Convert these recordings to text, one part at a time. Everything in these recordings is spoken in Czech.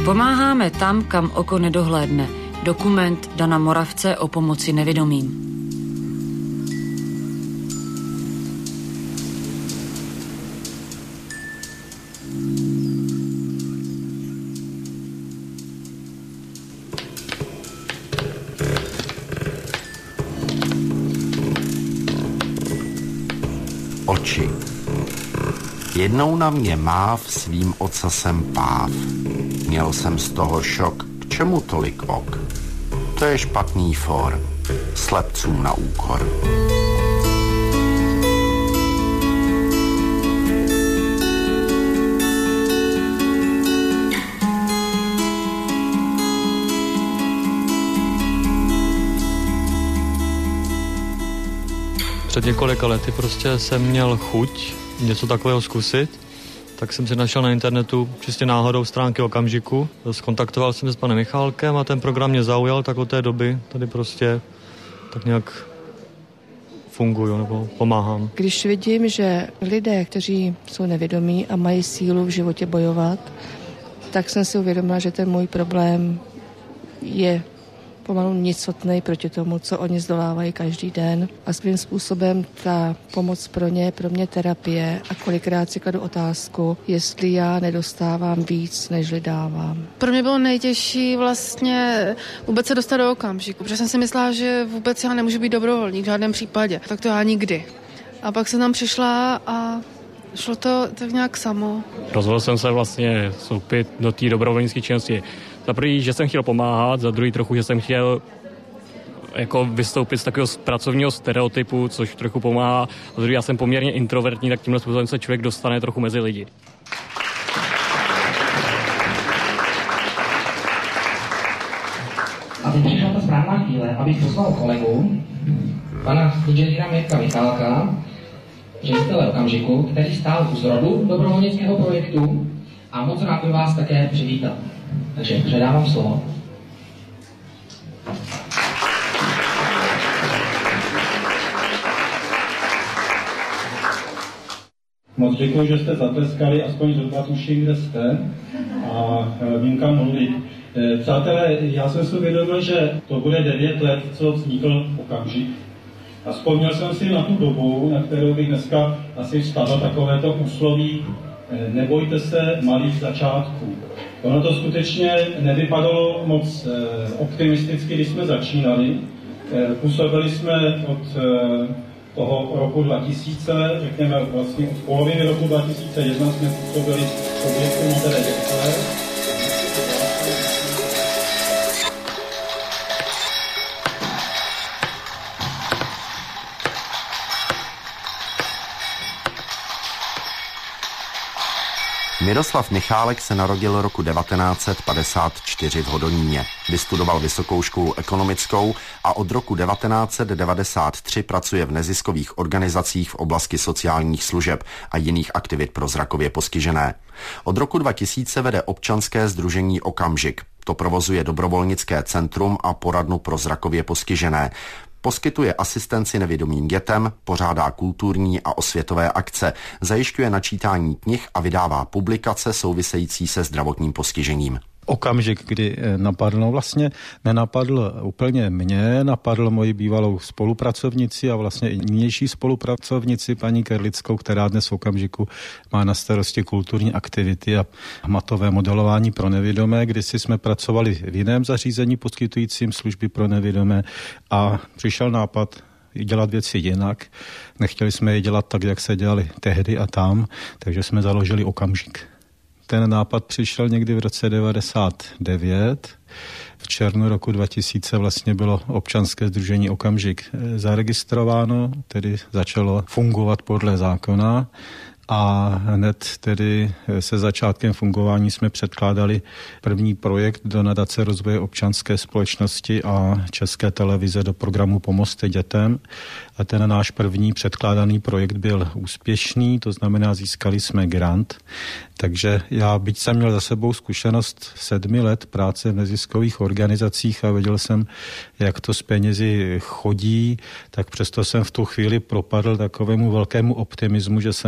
Pomáháme tam, kam oko nedohlédne. Dokument Dana Moravce o pomoci nevidomým. Oči. Jednou na mě máv svým ocasem páv. Měl jsem z toho šok, k čemu tolik ok? To je špatný for, slepcům na úkor. Před několika lety prostě jsem měl chuť něco takového zkusit, tak jsem si našel na internetu čistě náhodou stránky Okamžiku. Skontaktoval jsem se s panem Michálkem a ten program mě zaujal, tak od té doby tady prostě tak nějak funguju nebo pomáhám. Když vidím, že lidé, kteří jsou nevědomí a mají sílu v životě bojovat, tak jsem si uvědomila, že ten můj problém je pomalu nicotnej proti tomu, co oni zdolávají každý den. A svým způsobem ta pomoc pro mě terapie a kolikrát si kladu otázku, jestli já nedostávám víc, než dávám. Pro mě bylo nejtěžší vlastně vůbec se dostat do Okamžiku, protože jsem si myslela, že vůbec já nemůžu být dobrovolník v žádném případě. Tak to já nikdy. A pak jsem tam přišla a šlo to tak nějak samo. Rozhodl jsem se vlastně vstoupit do té dobrovolnické činnosti. Za první, že jsem chtěl pomáhat, za druhý trochu, že jsem chtěl jako vystoupit z takového pracovního stereotypu, což trochu pomáhá. A za druhý, já jsem poměrně introvertní, tak tímhle způsobem se člověk dostane trochu mezi lidi. A teď přišla ta správná chvíle, abych poslal kolegu, pana inženýra Mirka Michálka, ředitele Okamžiku, který stál u zrodu dobrovolnického projektu a moc rád bych vás také přivítal. Takže předávám slovo. Moc děkuji, že jste zatleskali, aspoň zhruba tuším, kde jste a vím, kam mluvit. Přátelé, já jsem si uvědomil, že to bude 9 let, co vznikl Okamžik. A vzpomněl jsem si na tu dobu, na kterou bych dneska asi vstavil takovéto úsloví nebojte se malých začátků. Ono to skutečně nevypadalo moc optimisticky, když jsme začínali. Působili jsme od toho roku 2000, řekněme vlastně od poloviny roku 2001 jsme působili v objektu Modré jesle. Miroslav Michálek se narodil roku 1954 v Hodoníně. Vystudoval Vysokou školu ekonomickou a od roku 1993 pracuje v neziskových organizacích v oblasti sociálních služeb a jiných aktivit pro zrakově postižené. Od roku 2000 vede občanské sdružení Okamžik. To provozuje dobrovolnické centrum a poradnu pro zrakově postižené. Poskytuje asistenci nevědomým dětem, pořádá kulturní a osvětové akce, zajišťuje načítání knih a vydává publikace související se zdravotním postižením. Okamžik, kdy napadl, vlastně nenapadl úplně mě, napadl moji bývalou spolupracovnici a vlastně i nynější spolupracovnici paní Kerlickou, která dnes v Okamžiku má na starosti kulturní aktivity a matové modelování pro nevidomé. Kdysi jsme pracovali v jiném zařízení poskytujícím služby pro nevidomé a přišel nápad dělat věci jinak. Nechtěli jsme je dělat tak, jak se dělali tehdy a tam, takže jsme založili Okamžik. Ten nápad přišel někdy v roce 1999. V červnu roku 2000 vlastně bylo občanské sdružení Okamžik zaregistrováno, tedy začalo fungovat podle zákona a hned tedy se začátkem fungování jsme předkládali první projekt do nadace rozvoje občanské společnosti a České televize do programu Pomozte dětem. A ten náš první předkládaný projekt byl úspěšný, to znamená získali jsme grant. Takže já, byť jsem měl za sebou zkušenost 7 let práce v neziskových organizacích a věděl jsem, jak to s penězi chodí, tak přesto jsem v tu chvíli propadl takovému velkému optimismu, že se nám tedy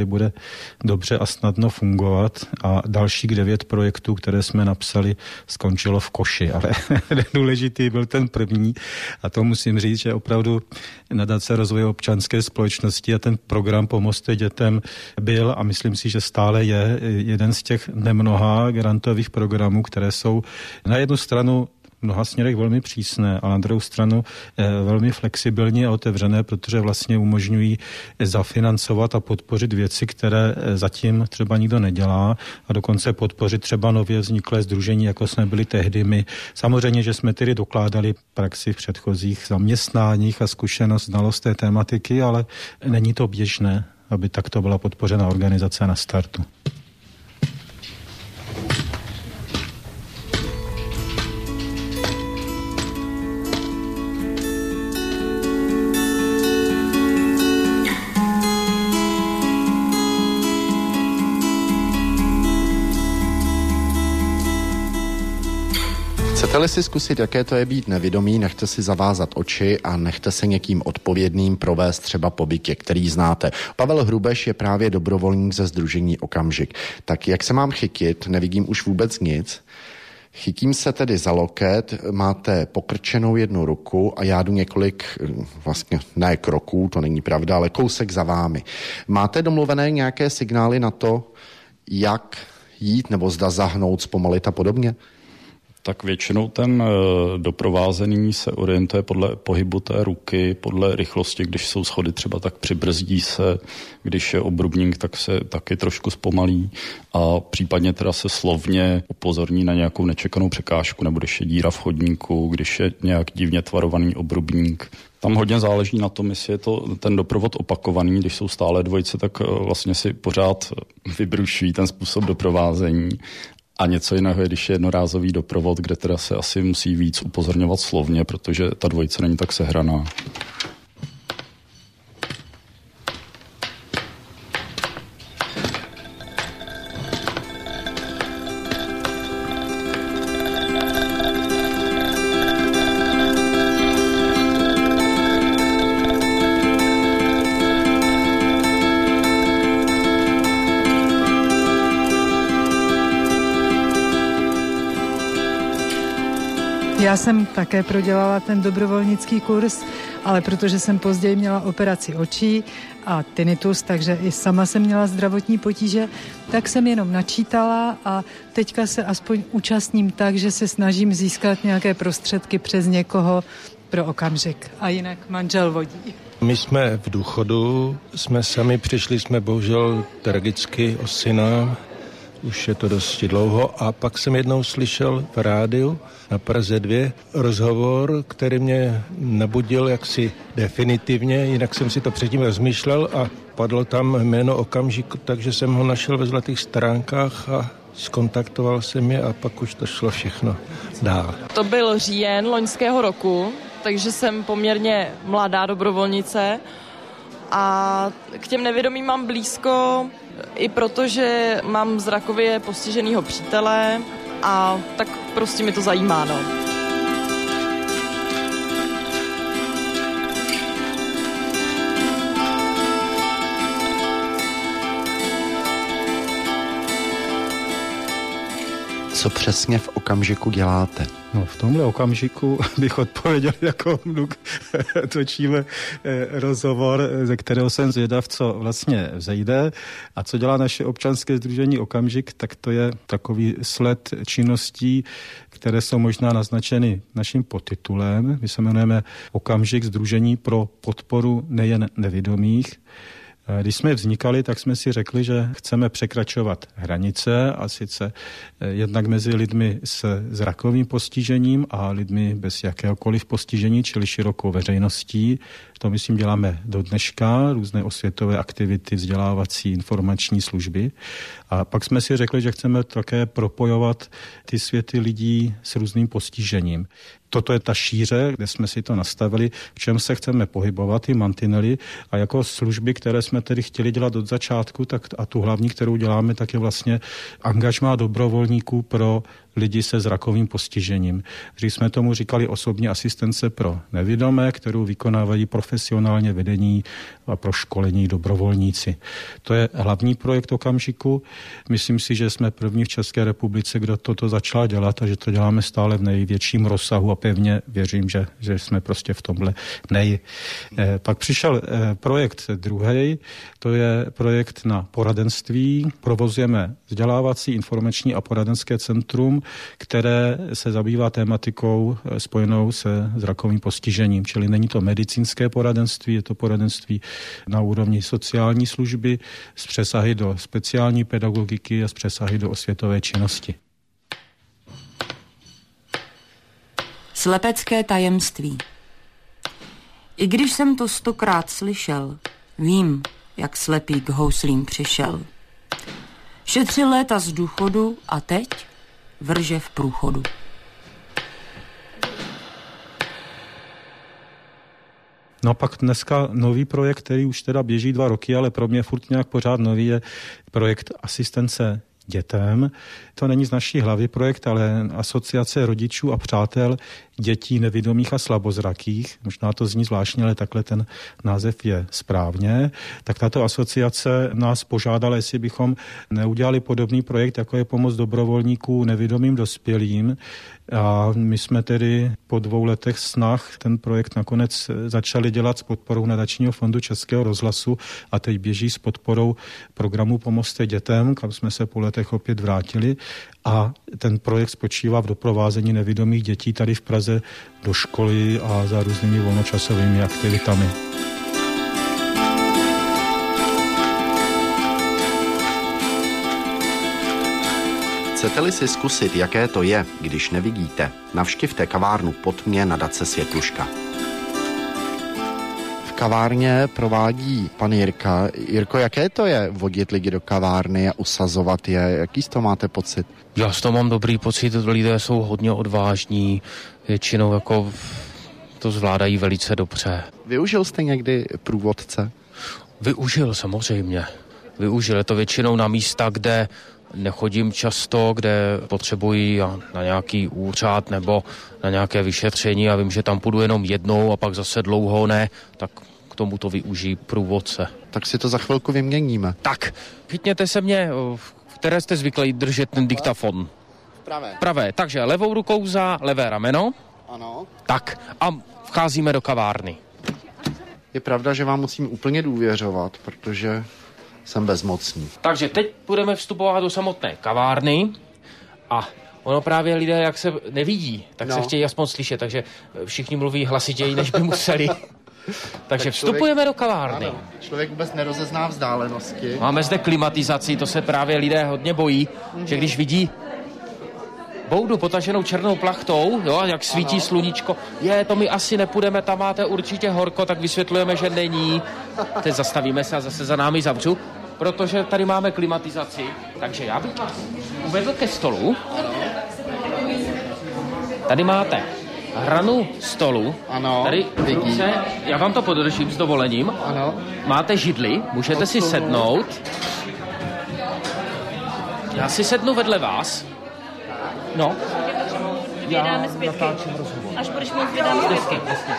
bude dobře a snadno fungovat a dalších 9 projektů, které jsme napsali, skončilo v koši, ale důležitý byl ten první a to musím říct, že opravdu Nadace rozvoje občanské společnosti a ten program Pomozte dětem byl a myslím si, že stále je jeden z těch nemnoha grantových programů, které jsou na jednu stranu v mnoha směrech velmi přísné, ale na druhou stranu velmi flexibilní a otevřené, protože vlastně umožňují zafinancovat a podpořit věci, které zatím třeba nikdo nedělá a dokonce podpořit třeba nově vzniklé sdružení, jako jsme byli tehdy my. Samozřejmě, že jsme tedy dokládali praxi v předchozích zaměstnáních a zkušenost, znalost té tematiky, ale není to běžné, aby takto byla podpořena organizace na startu. Chcete-li si zkusit, jaké to je být nevidomý, nechte si zavázat oči a nechte se někým odpovědným provést třeba po bytě, který znáte. Pavel Hrubeš je právě dobrovolník ze sdružení Okamžik. Tak jak se mám chytit? Nevidím už vůbec nic. Chytím se tedy za loket, máte pokrčenou jednu ruku a já jdu několik, vlastně ne kroků, to není pravda, ale kousek za vámi. Máte domluvené nějaké signály na to, jak jít nebo zda zahnout, zpomalit a podobně? Tak většinou ten doprovázený se orientuje podle pohybu té ruky, podle rychlosti, když jsou schody třeba, tak přibrzdí se, když je obrubník, tak se taky trošku zpomalí a případně teda se slovně upozorní na nějakou nečekanou překážku, nebo když je díra v chodníku, když je nějak divně tvarovaný obrubník. Tam hodně záleží na tom, jestli je to ten doprovod opakovaný, když jsou stále dvojice, tak vlastně si pořád vybrušují ten způsob doprovázení. A něco jiného je, když je jednorázový doprovod, kde teda se asi musí víc upozorňovat slovně, protože ta dvojice není tak sehraná. Já jsem také prodělala ten dobrovolnický kurz, ale protože jsem později měla operaci očí a tinnitus, takže i sama jsem měla zdravotní potíže, tak jsem jenom načítala a teďka se aspoň účastním tak, že se snažím získat nějaké prostředky přes někoho pro Okamžik. A jinak manžel vodí. My jsme v důchodu, jsme sami přišli, jsme bohužel tragicky o syna, už je to dosti dlouho a pak jsem jednou slyšel v rádiu na Praze 2 rozhovor, který mě nabudil jaksi definitivně, jinak jsem si to předtím rozmýšlel a padlo tam jméno Okamžiku, takže jsem ho našel ve Zlatých stránkách a skontaktoval jsem je a pak už to šlo všechno dál. To byl říjen loňského roku, takže jsem poměrně mladá dobrovolnice a k těm nevědomým mám blízko i protože mám zrakově postiženýho přítele a tak prostě mi to zajímá, no. Co přesně v Okamžiku děláte? No, v tomhle okamžiku bych odpověděl jako vnuk. Točíme rozhovor, ze kterého jsem zvědav, co vlastně vzejde a co dělá naše občanské sdružení Okamžik, tak to je takový sled činností, které jsou možná naznačeny naším podtitulem. My se jmenujeme Okamžik, sdružení pro podporu nejen nevidomých. Když jsme vznikali, tak jsme si řekli, že chceme překračovat hranice a sice jednak mezi lidmi s zrakovým postižením a lidmi bez jakéhokoliv postižení, čili širokou veřejností. To, myslím, děláme do dneška, různé osvětové aktivity, vzdělávací, informační služby. A pak jsme si řekli, že chceme také propojovat ty světy lidí s různým postižením. Toto je ta šíře, kde jsme si to nastavili, v čem se chceme pohybovat, ty mantinely a jako služby, které jsme tedy chtěli dělat od začátku, tak a tu hlavní, kterou děláme, tak je vlastně angažmá dobrovolníků pro lidi se zrakovým postižením. Dřív jsme tomu říkali osobní asistence pro nevidomé, kterou vykonávají profesionálně vedení a pro školení dobrovolníci. To je hlavní projekt Okamžiku. Myslím si, že jsme první v České republice, kdo toto začal dělat a že to děláme stále v největším rozsahu a pevně věřím, že jsme prostě v tomhle Pak přišel projekt druhý, to je projekt na poradenství. Provozujeme vzdělávací, informační a poradenské centrum, které se zabývá tématikou spojenou se zrakovým postižením. Čili není to medicínské poradenství, je to poradenství na úrovni sociální služby s přesahy do speciální pedagogiky a s přesahy do osvětové činnosti. Slepecké tajemství. I když jsem to 100krát slyšel, vím, jak slepý k houslím přišel. Šetřil léta z důchodu a teď vrže v průchodu. No a pak dneska nový projekt, který už teda běží 2 roky, ale pro mě furt nějak pořád nový, je projekt asistence dětem. To není z naší hlavy projekt, ale asociace rodičů a přátel dětí nevidomých a slabozrakých. Možná to zní zvláštně, ale takhle ten název je správně. Tak tato asociace nás požádala, jestli bychom neudělali podobný projekt, jako je pomoc dobrovolníků nevidomým dospělým. A my jsme tedy po 2 letech snah ten projekt nakonec začali dělat s podporou Nadačního fondu Českého rozhlasu a teď běží s podporou programu Pomozte dětem, kam jsme se po letech opět vrátili. A ten projekt spočívá v doprovázení nevidomých dětí tady v Praze do školy a za různými volnočasovými aktivitami. Chcete-li si zkusit, jaké to je, když nevidíte, navštivte kavárnu Potmě nadace Světluška. V kavárně provádí pan Jirka. Jirko, jaké to je vodit lidi do kavárny a usazovat je? Jaký z toho máte pocit? Já z toho mám dobrý pocit, lidé jsou hodně odvážní, většinou jako to zvládají velice dobře. Využil jste někdy průvodce? Využil, samozřejmě. Je to většinou na místa, kde nechodím často, kde potřebuji na nějaký úřad nebo na nějaké vyšetření a vím, že tam půjdu jenom jednou a pak zase dlouho ne, tak k tomu to využijí průvodce. Tak si to za chvilku vyměníme. Tak, chytněte se mě, které jste zvyklí držet ten diktafon. Pravé, takže levou rukou za levé rameno. Ano. Tak a vcházíme do kavárny. Je pravda, že vám musím úplně důvěřovat, protože jsem bezmocný. Takže teď budeme vstupovat do samotné kavárny a ono právě lidé, jak se nevidí, tak se chtějí aspoň slyšet, takže všichni mluví hlasitěji, než by museli. Takže vstupujeme do kavárny. Ano, člověk vůbec nerozezná vzdálenosti. Máme zde klimatizaci, to se právě lidé hodně bojí, že když vidí boudu potaženou černou plachtou, jo, jak svítí sluníčko, to my asi nepůjdeme, tam máte určitě horko, tak vysvětlujeme, že není. Teď zastavíme se a zase za námi zavřu, protože tady máme klimatizaci. Takže já bych vás uvedl ke stolu. Tady máte hranu stolu. Ano, tady ruce, já vám to podržím s dovolením. Ano. Máte židli, můžete si sednout. Já si sednu vedle vás. No. Vydáme zpětky. Až budeš mít, vydáme zpětky.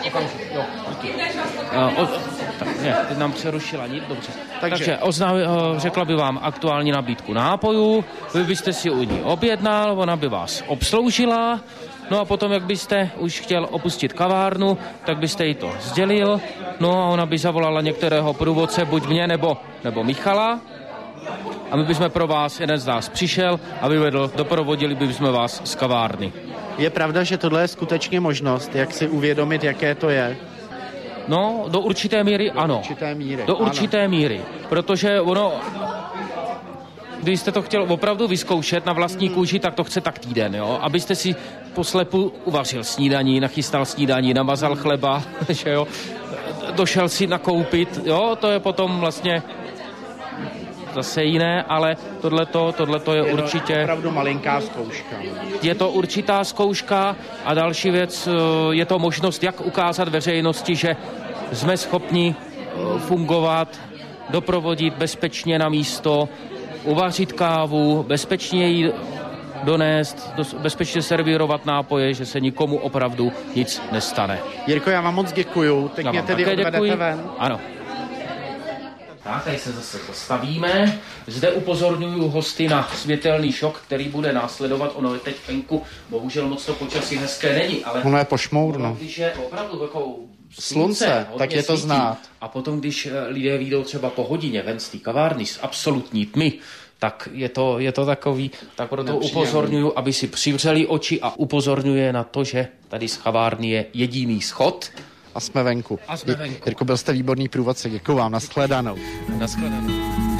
Teď nám přerušila nic, dobře. Takže řekla by vám aktuální nabídku nápojů, vy byste si u ní objednal, ona by vás obsloužila, no a potom, jak byste už chtěl opustit kavárnu, tak byste jí to sdělil, no a ona by zavolala některého průvodce, buď mě nebo Michala, a my bychom pro vás, jeden z nás přišel a vyvedl, doprovodili bychom vás z kavárny. Je pravda, že tohle je skutečně možnost, jak si uvědomit, jaké to je? No, do určité míry ano. Do určité míry. Protože ono, když jste to chtěl opravdu vyzkoušet na vlastní kůži, tak to chce tak týden, jo? Abyste si poslepu uvařil snídaní, nachystal snídaní, namazal chleba, že jo? Došel si nakoupit, jo? To je potom vlastně zase jiné, ale tohleto je určitě opravdu malinká zkouška. Je to určitá zkouška a další věc, je to možnost, jak ukázat veřejnosti, že jsme schopni fungovat, doprovodit bezpečně na místo, uvařit kávu, bezpečně ji donést, bezpečně servírovat nápoje, že se nikomu opravdu nic nestane. Jirko, já vám moc děkuju. Teď mě tedy odvedete ven. Ano. Tak, tady se zase postavíme. Zde upozorňuji hosty na světelný šok, který bude následovat. Ono je teď venku, bohužel moc to počasí hezké není, ale ono je pošmourno. Když je opravdu jako slunce, tak je to svítí, znát. A potom, když lidé vyjdou třeba po hodině ven z té kavárny z absolutní tmy, tak je to takový, tak proto upozorňuji, aby si přivřeli oči a upozorňuje na to, že tady z kavárny je jediný schod. A jsme venku. Jirko, byl jste výborný průvodce, děkuju vám, nashledanou. Nashledanou.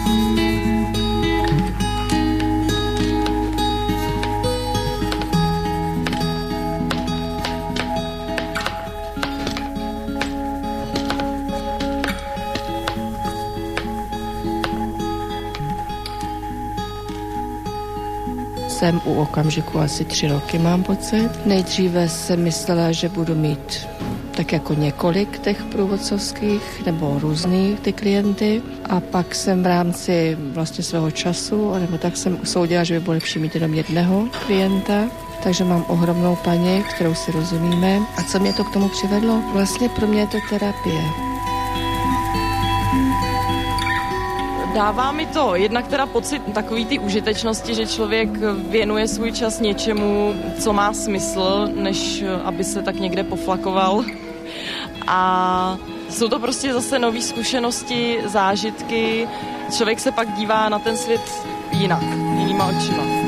Jsem u okamžiku asi 3 roky, mám pocit. Nejdříve jsem myslela, že budu mít tak jako několik těch průvodcovských nebo různých ty klienty a pak jsem v rámci vlastně svého času, nebo tak jsem usoudila, že by bylo lepší mít jenom jednoho klienta. Takže mám ohromnou paní, kterou si rozumíme. A co mě to k tomu přivedlo? Vlastně pro mě je to terapie. Dává mi to jednak teda pocit takový ty užitečnosti, že člověk věnuje svůj čas něčemu, co má smysl, než aby se tak někde poflakoval. A jsou to prostě zase nové zkušenosti, zážitky. Člověk se pak dívá na ten svět jinak, jinýma očima.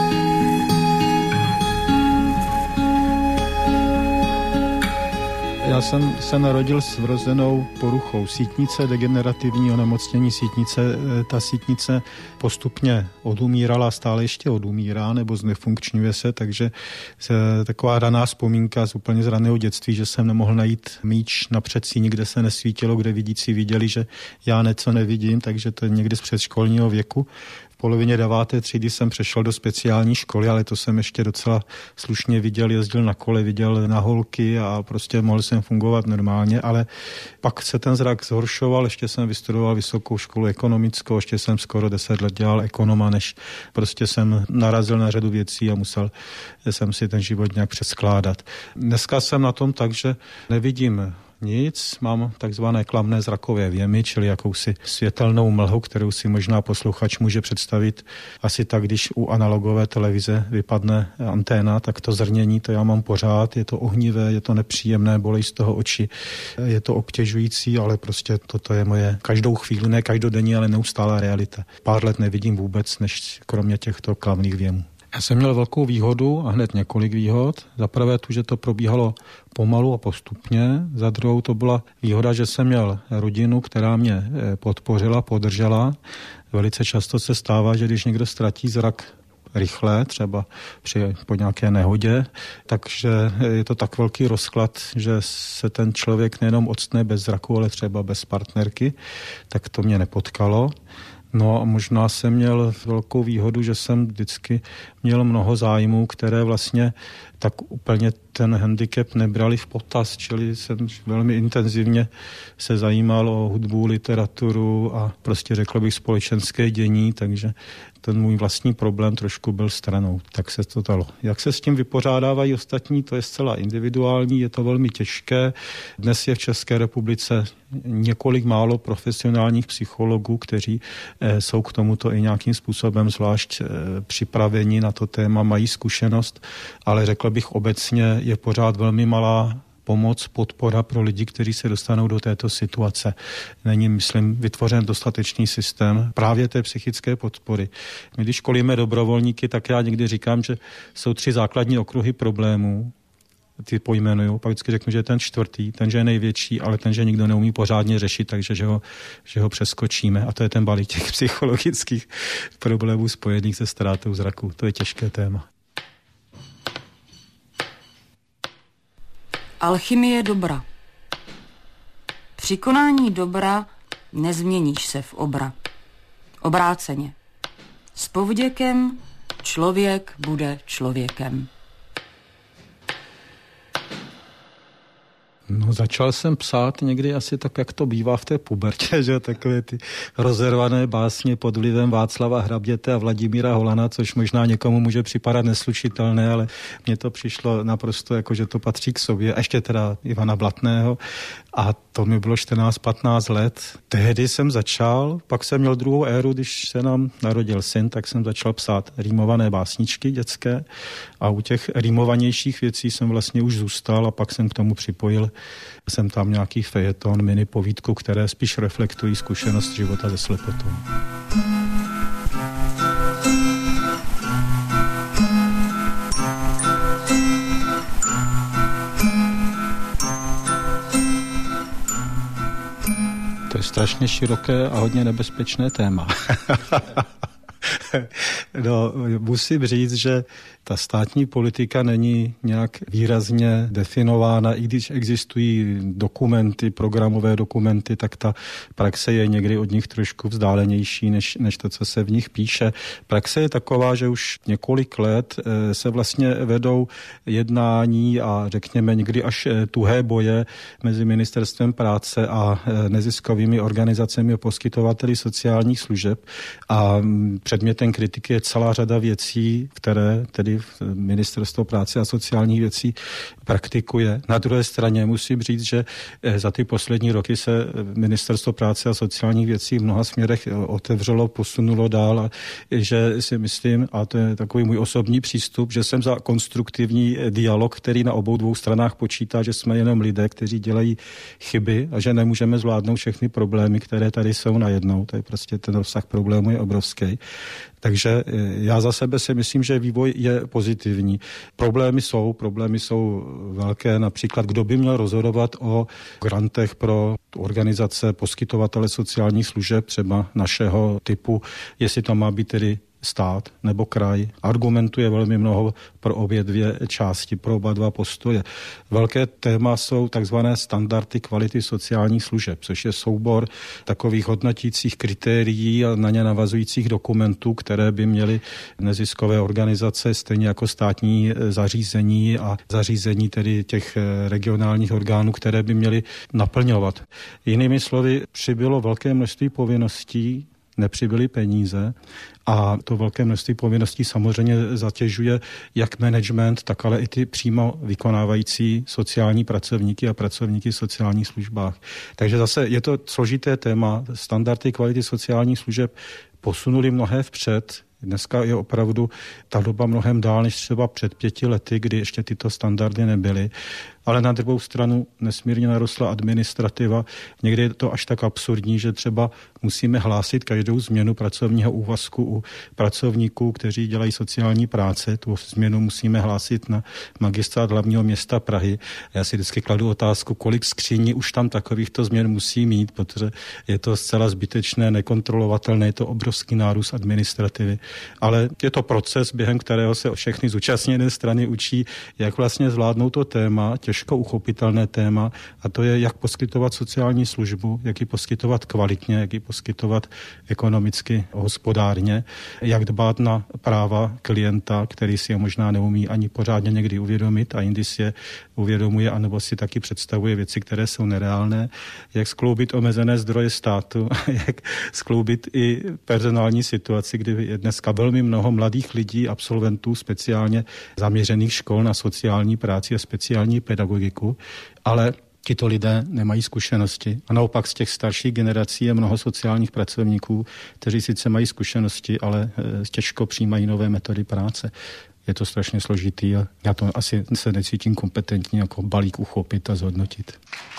Já jsem se narodil s vrozenou poruchou sítnice, degenerativní onemocnění sítnice. Ta sítnice postupně odumírala, stále ještě odumírá nebo znefunkčňuje se, takže taková raná vzpomínka z úplně z raného dětství, že jsem nemohl najít míč na předsí, nikde se nesvítilo, kde vidící viděli, že já něco nevidím, takže to je někdy z předškolního věku. V polovině 9. třídy jsem přešel do speciální školy, ale to jsem ještě docela slušně viděl, jezdil na kole, viděl na holky a prostě mohl jsem fungovat normálně, ale pak se ten zrak zhoršoval, ještě jsem vystudoval vysokou školu ekonomickou, ještě jsem skoro 10 let dělal ekonoma, než prostě jsem narazil na řadu věcí a musel jsem si ten život nějak přeskládat. Dneska jsem na tom tak, že nevidím nic, mám takzvané klamné zrakové věmy, čili jakousi světelnou mlhu, kterou si možná posluchač může představit asi tak, když u analogové televize vypadne anténa, tak to zrnění, to já mám pořád, je to ohnivé, je to nepříjemné, bolí z toho oči, je to obtěžující, ale prostě toto je moje každou chvíli, ne každodenní, ale neustálá realita. Pár let nevidím vůbec, než kromě těchto klamných věmů. Já jsem měl velkou výhodu a hned několik výhod. Za prvé tu, že to probíhalo pomalu a postupně. Za druhou to byla výhoda, že jsem měl rodinu, která mě podpořila, podržela. Velice často se stává, že když někdo ztratí zrak rychle, třeba po nějaké nehodě, takže je to tak velký rozklad, že se ten člověk nejenom octne bez zraku, ale třeba bez partnerky, tak to mě nepotkalo. No a možná jsem měl velkou výhodu, že jsem vždycky měl mnoho zájmů, které vlastně tak úplně ten handicap nebrali v potaz, čili jsem velmi intenzivně se zajímal o hudbu, literaturu a prostě řekl bych společenské dění, takže ten můj vlastní problém trošku byl stranou. Tak se to dalo. Jak se s tím vypořádávají ostatní, to je zcela individuální, je to velmi těžké. Dnes je v České republice několik málo profesionálních psychologů, kteří jsou k tomuto i nějakým způsobem zvlášť připraveni na to téma, mají zkušenost, ale řekl bych obecně je pořád velmi malá pomoc, podpora pro lidi, kteří se dostanou do této situace. Není, myslím, vytvořen dostatečný systém právě té psychické podpory. My, když školíme dobrovolníky, tak já někdy říkám, že jsou 3 základní okruhy problémů, ty pojmenuju, pak vždycky řeknu, že je ten 4., ten, že je největší, ale ten, že nikdo neumí pořádně řešit, takže že ho přeskočíme. A to je ten balík těch psychologických problémů spojených se ztrátou zraku. To je těžké téma. Alchymie dobra. Při konání dobra nezměníš se v obra. Obráceně. S povděkem člověk bude člověkem. No, začal jsem psát někdy asi tak, jak to bývá v té pubertě, že takové ty rozervané básně pod vlivem Václava Hraběte a Vladimíra Holana, což možná někomu může připadat neslučitelné, ale mně to přišlo naprosto jako, že to patří k sobě. A ještě teda Ivana Blatného. A to mi bylo 14-15 let. Tehdy jsem začal, pak jsem měl druhou éru, když se nám narodil syn, tak jsem začal psát rýmované básničky dětské a u těch rýmovanějších věcí jsem vlastně už zůstal a pak jsem k tomu připojil jsem tam nějaký fejeton, mini povídku, které spíš reflektují zkušenost života se slepotou. To je strašně široké a hodně nebezpečné téma. No, musím říct, že ta státní politika není nějak výrazně definována, i když existují dokumenty, programové dokumenty, tak ta praxe je někdy od nich trošku vzdálenější, než to, co se v nich píše. Praxe je taková, že už několik let se vlastně vedou jednání a řekněme někdy až tuhé boje mezi Ministerstvem práce a neziskovými organizacemi a poskytovateli sociálních služeb a předmětem kritiky je celá řada věcí, které tedy Ministerstvo práce a sociálních věcí praktikuje. Na druhé straně musím říct, že za ty poslední roky se Ministerstvo práce a sociálních věcí v mnoha směrech otevřelo, posunulo dál a že si myslím, a to je takový můj osobní přístup, že jsem za konstruktivní dialog, který na obou dvou stranách počítá, že jsme jenom lidé, kteří dělají chyby a že nemůžeme zvládnout všechny problémy, které tady jsou najednou. To je prostě ten rozsah problému je obrovský. Takže já za sebe si myslím, že vývoj je pozitivní. Problémy jsou velké, například kdo by měl rozhodovat o grantech pro organizace poskytovatele sociálních služeb, třeba našeho typu, jestli to má být tedy stát nebo kraj. Argumentuje velmi mnoho pro obě dvě části, pro oba dva postoje. Velké téma jsou takzvané standardy kvality sociálních služeb, což je soubor takových hodnotících kritérií a na ně navazujících dokumentů, které by měly neziskové organizace, stejně jako státní zařízení a zařízení tedy těch regionálních orgánů, které by měly naplňovat. Jinými slovy, přibylo velké množství povinností, nepřibyly peníze a to velké množství povinností samozřejmě zatěžuje jak management, tak ale i ty přímo vykonávající sociální pracovníky a pracovníky v sociálních službách. Takže zase je to složité téma. Standardy kvality sociálních služeb posunuli mnohé vpřed. Dneska je opravdu ta doba mnohem dál než třeba před 5 lety, kdy ještě tyto standardy nebyly. Ale na druhou stranu nesmírně narostla administrativa. Někdy je to až tak absurdní, že třeba musíme hlásit každou změnu pracovního úvazku u pracovníků, kteří dělají sociální práce. Tu změnu musíme hlásit na Magistrát hlavního města Prahy. Já si vždycky kladu otázku, kolik skříní už tam takovýchto změn musí mít, protože je to zcela zbytečné, nekontrolovatelné, je to obrovský nárůst administrativy. Ale je to proces, během kterého se všechny zúčastněné strany učí, jak vlastně zvládnout to téma, těžko uchopitelné téma, a to je, jak poskytovat sociální službu, jak ji poskytovat kvalitně, jak ji poskytovat ekonomicky hospodárně, jak dbát na práva klienta, který si je možná neumí ani pořádně někdy uvědomit a jindy si je uvědomuje, anebo si taky představuje věci, které jsou nereálné, jak skloubit omezené zdroje státu, jak skloubit i personální situaci, kdy je dneska velmi mnoho mladých lidí, absolventů speciálně zaměřených škol na sociální práci a speciální pedagogiku, ale tito lidé nemají zkušenosti. A naopak z těch starších generací je mnoho sociálních pracovníků, kteří sice mají zkušenosti, ale těžko přijímají nové metody práce. Je to strašně složitý a já to asi se necítím kompetentní jako balík uchopit a zhodnotit.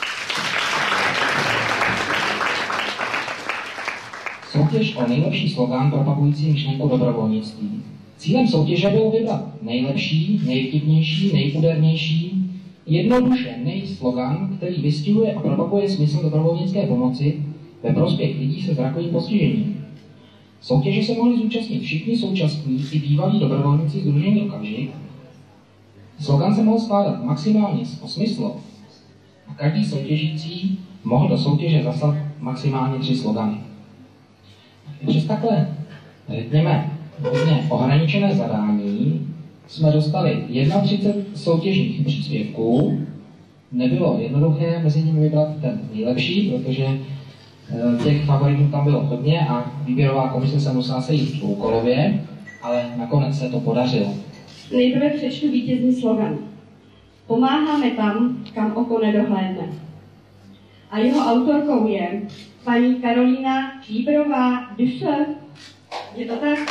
Soutěž o nejlepší slogán propagující myšlenku dobrovolnictví. Cílem soutěže bylo vybrat nejlepší, nejvtipnější, nejúdernější, jednoduše nejslogan, který vystihuje a propaguje smysl dobrovolnické pomoci ve prospěch lidí se zrakovým postižením. Soutěže se mohli zúčastnit všichni současní i bývalí dobrovolníci sdružení Okamžik. Slogan se mohl skládat maximálně z 8 slov a každý soutěžící mohl do soutěže zaslat maximálně 3 slogany. Přes takhle, řekněme, hodně ohraničené zadání jsme dostali 31 soutěžních příspěvků Nebylo jednoduché mezi nimi vybrat ten nejlepší, protože těch favoritů tam bylo hodně a výběrová komise se musela sejít dvoukolově, ale nakonec se to podařilo. Nejprve přečtu vítězný slogan. Pomáháme tam, kam oko nedohlédne. A jeho autorkou je paní Karolína Šíbrová-Düssel. Je to tak?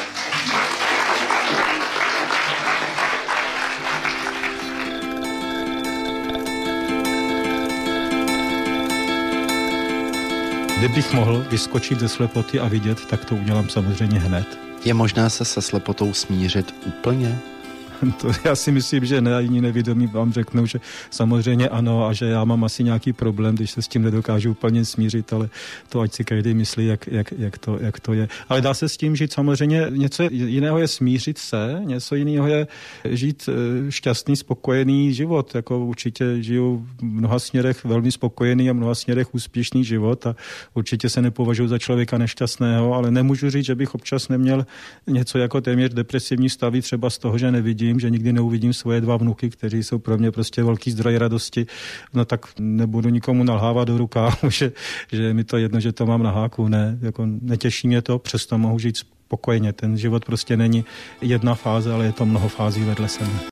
Kdybych mohl vyskočit ze slepoty a vidět, tak to udělám samozřejmě hned. Je možné se slepotou smířit úplně? To já si myslím, že ne, jiní nevědomí vám řeknou, že samozřejmě ano a že já mám asi nějaký problém, když se s tím nedokážu úplně smířit, ale to ať si každý myslí, jak to je. Ale dá se s tím žít samozřejmě, něco jiného je smířit se, něco jiného je žít šťastný, spokojený život. Jako určitě žiju v mnoha směrech velmi spokojený a v mnoha směrech úspěšný život a určitě se nepovažuji za člověka nešťastného, ale nemůžu říct, že bych občas neměl něco jako téměř depresivní stavy, třeba z toho, že nevidím, že nikdy neuvidím svoje 2 vnuky, kteří jsou pro mě prostě velký zdroj radosti, no tak nebudu nikomu nalhávat do rukávu, že je mi to jedno, že to mám na háku, ne, jako netěší mě to, přesto mohu žít spokojeně. Ten život prostě není jedna fáze, ale je to mnoho fází vedle sebe.